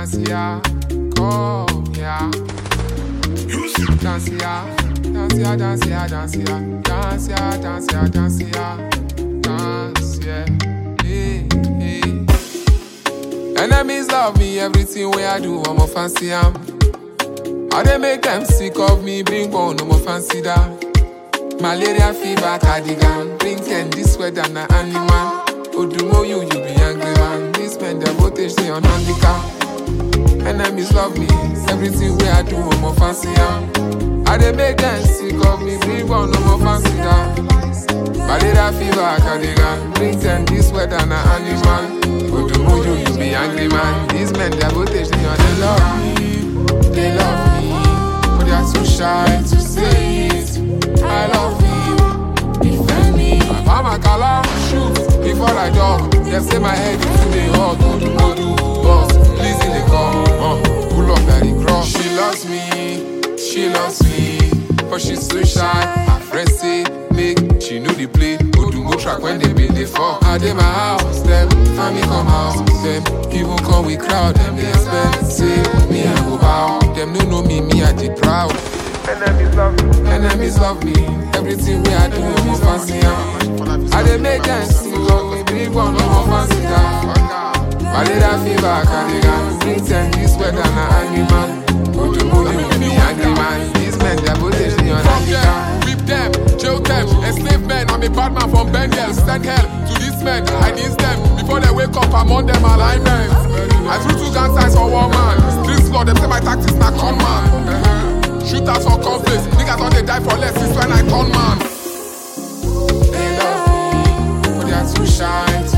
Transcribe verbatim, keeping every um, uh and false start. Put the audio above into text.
dance here, come here. Dance here, dance here, dance here, dance here, dance here, dance here, dance here, dance here. Hey, hey. Enemies love me, everything way I do, I'm a fancy am. How they make them sick of me, bring one, I'm a fancy that. Malaria fever, cardigan, bring ten, this weather, na animal. Odumo you, you be angry man. This men, their voltage, they on handicap. Enemies love me, everything way I do, I'm a fancy am. How they make them sick of me, bring one, I'm a fancy that. Malaria fever, cardigan, bring ten, this weather, na animal. Odumo you, you be angry man. These men, their voltage, they on, they love me, they love me, but they are too shy to say it. I love you, defend me. I'm a color, shoot before I dog. They say my head is too they hot. Go do, go do, boss. Please in the come, uh, pull up that he cross. She loves me, she loves me, but she's so shy. Her friends say, make she know the play. Go do go track when they be the fuck. I did my house, them family come house, them even come with crowd. Them they expect, say me I go bow. Them no know me, me I did proud. Enemies love me, enemies love me. Everything way I do, I'm a fancy am. I dey make them see love me, big one, I'm a fancy guy. Malaria fever, cardigan, bring ten, this weather, na animal. Go to moon, you be angry man. These men, they're voltage, they on handicap. Whip them, jail them, enslave men. I'm a bad man from Bengal. Send hell to these men, I need them. Before they wake up, I'm on them alignment. I threw two gun signs for one man. Streets floor, them say my tactics not con man. Shooters for conflicts, niggas on they die for less, it's when I turn man. They love me, but they are too shy